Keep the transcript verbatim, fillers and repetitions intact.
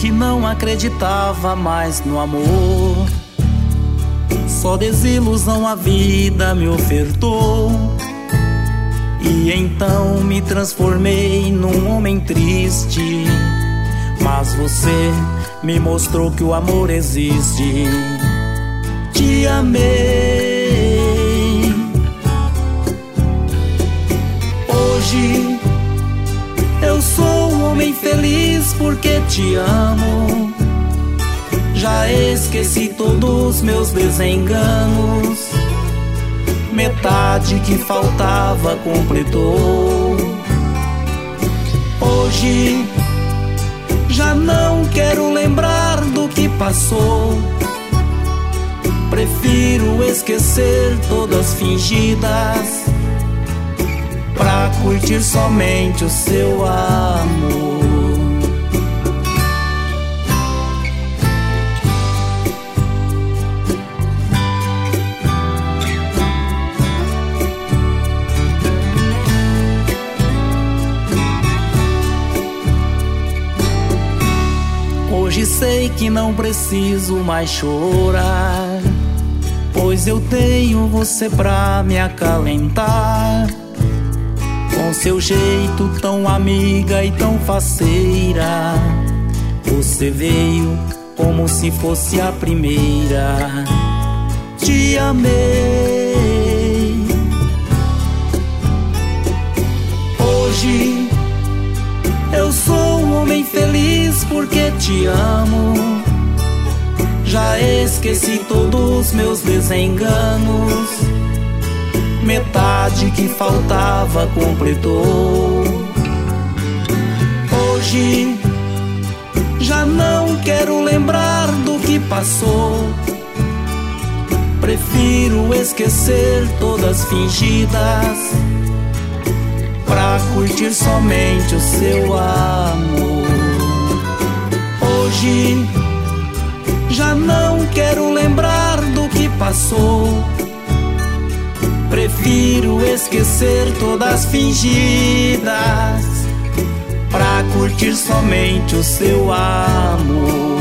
que não acreditava mais no amor. Só desilusão a vida me ofertou, e então me transformei num homem triste. Mas você me mostrou que o amor existe. Te amei. Hoje eu sou um homem feliz porque te amo. Já esqueci todos meus desenganos. Metade que faltava completou. Hoje já não quero lembrar do que passou. Prefiro esquecer todas fingidas pra curtir somente o seu amor. Hoje sei que não preciso mais chorar, pois eu tenho você pra me acalentar. Com seu jeito tão amiga e tão faceira, você veio como se fosse a primeira. Te amei. Hoje eu sou um homem feliz porque te amo. Já esqueci todos meus desenganos. Metade que faltava completou. Hoje já não quero lembrar do que passou. Prefiro esquecer todas fingidas pra curtir somente o seu amor. Hoje já não quero lembrar do que passou. Prefiro esquecer todas fingidas pra curtir somente o seu amor.